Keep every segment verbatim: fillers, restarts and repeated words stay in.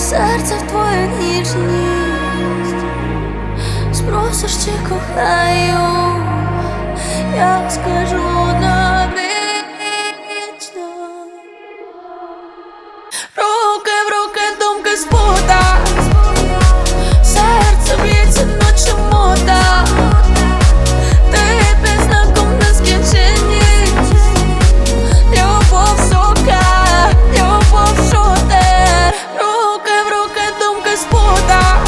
серце в твою ніжність, спросиш, чи кохаю, я скажу навічно. Руки в руки, думки спута, серце б'ється, наче мода. Ти під знаком нескінченність, любов сука, любов шутер. Руки в руки, думки спута,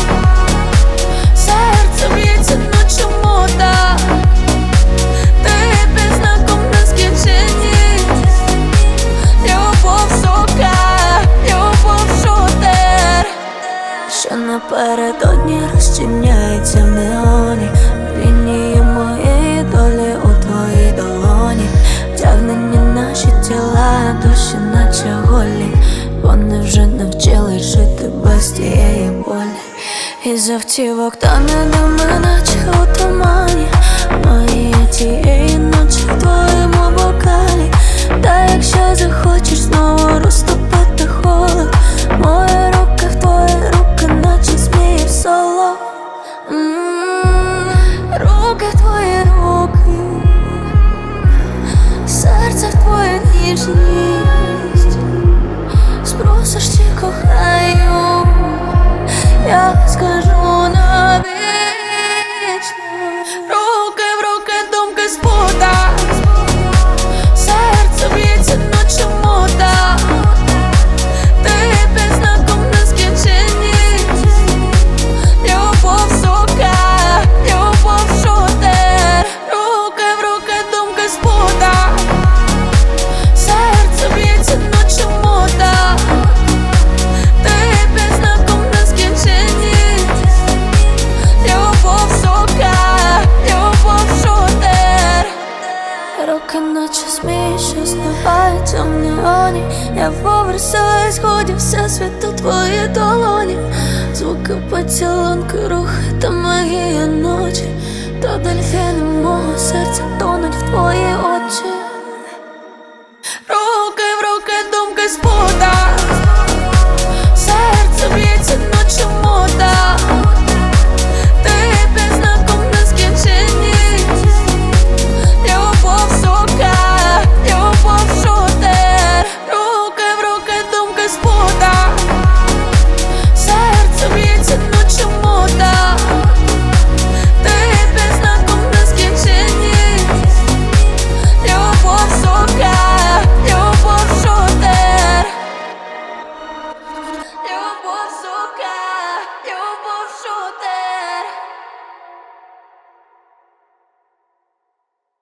серце б'ється, наче мода. Ти під знаком нескінченність, любов сука, любов шутер. Що напередодні розчиняється в неоні, лінії моєї долі у твоїй долоні. Втягнені наші тіла, душі наче голі. Вони вже навчились жити без тієї болі. Із автівок тане дими, наче у тумані. Мої тієї ночі в твоєму бокалі. Та якщо захочеш знову розтопити холод, мої руки в твої руки, наче змії в соло. М-м-м, руки в твої руки, серце в твою ніжність, спросиш, чи кохаю, я скажу навічно. Руки в руки, думки спута, серце б'ється, наче мода. Ти під знаком нескінченність, любов сука, любов шутер. Руки в руки, думки спута, серце б'ється, наче мода. Ти під знаком нескінченність, любов сука, любов шутер. Руки наче змії, що зливаються в неоні. Я поверсаю сходів, все світ у твої долоні. Звуки поцілунки, рухи та магія ночі. Та дельфіни мого серця тонуть в твої